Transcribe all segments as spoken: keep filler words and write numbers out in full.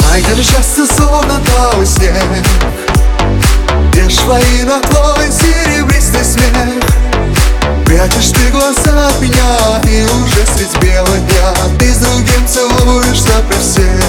Найдешь счастье, словно талый снег. Где ж твои на твой серебристый смех? Прячешь ты глаза от меня, и уже средь бела дня ты с другим целуешься при всех.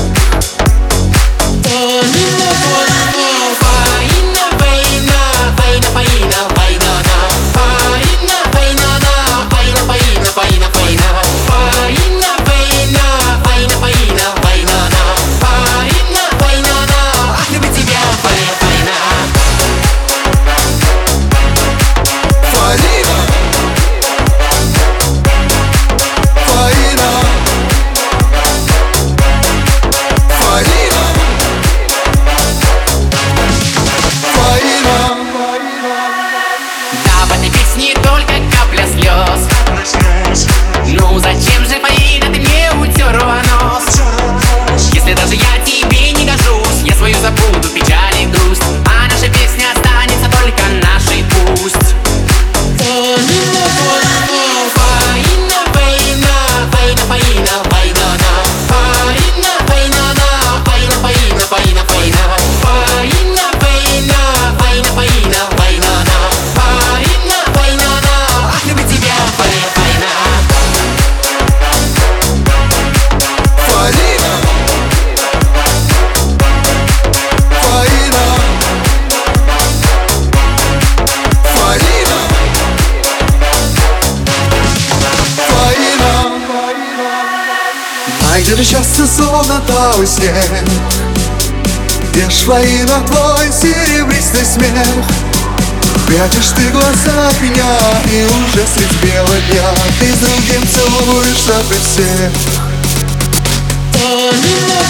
Не только капля слез. Ну зачем же, Фаина, ты мне утерла нос? Если даже я тебе не гожусь, я свою забуду печаль и грусть, а наша песня останется только нашей пусть. Фаина, Фаина, Фаина, Фаина, Фаина, Фаина, Фаина, Фаина, Фаина, Фаина, Фаина, Фаина, Фаина, Фаина, Фаина, Фаина. Найдешь счастье, словно талый снег. Где ж твои на твой серебристый смех? Прячешь ты глаза от меня, и уже средь бела дня ты с другим целуешься при всех.